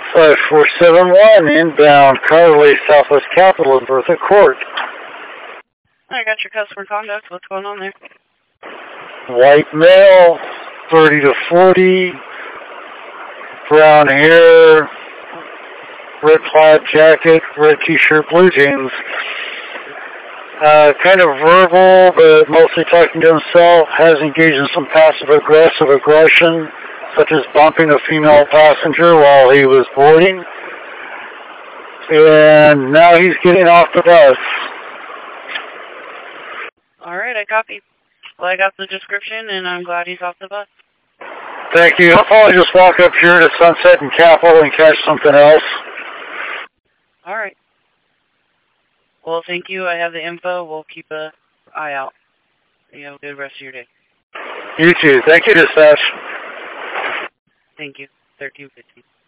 5471 inbound Carly Southwest Capitol in Bertha Court. I got your customer conduct. What's going on there? White male, 30 to 40, brown hair, red plaid jacket, red t-shirt, blue jeans. Kind of verbal, but mostly talking to himself, has engaged in some passive-aggressive aggression, such as bumping a female passenger while he was boarding. And now he's getting off the bus. All right, I copy. Well, I got the description, and I'm glad he's off the bus. Thank you. I'll probably just walk up here to Sunset and Capitol and catch something else. All right. Well, thank you. I have the info. We'll keep an eye out. You have a good rest of your day. You too. Thank you, dispatch. Thank you. 1315.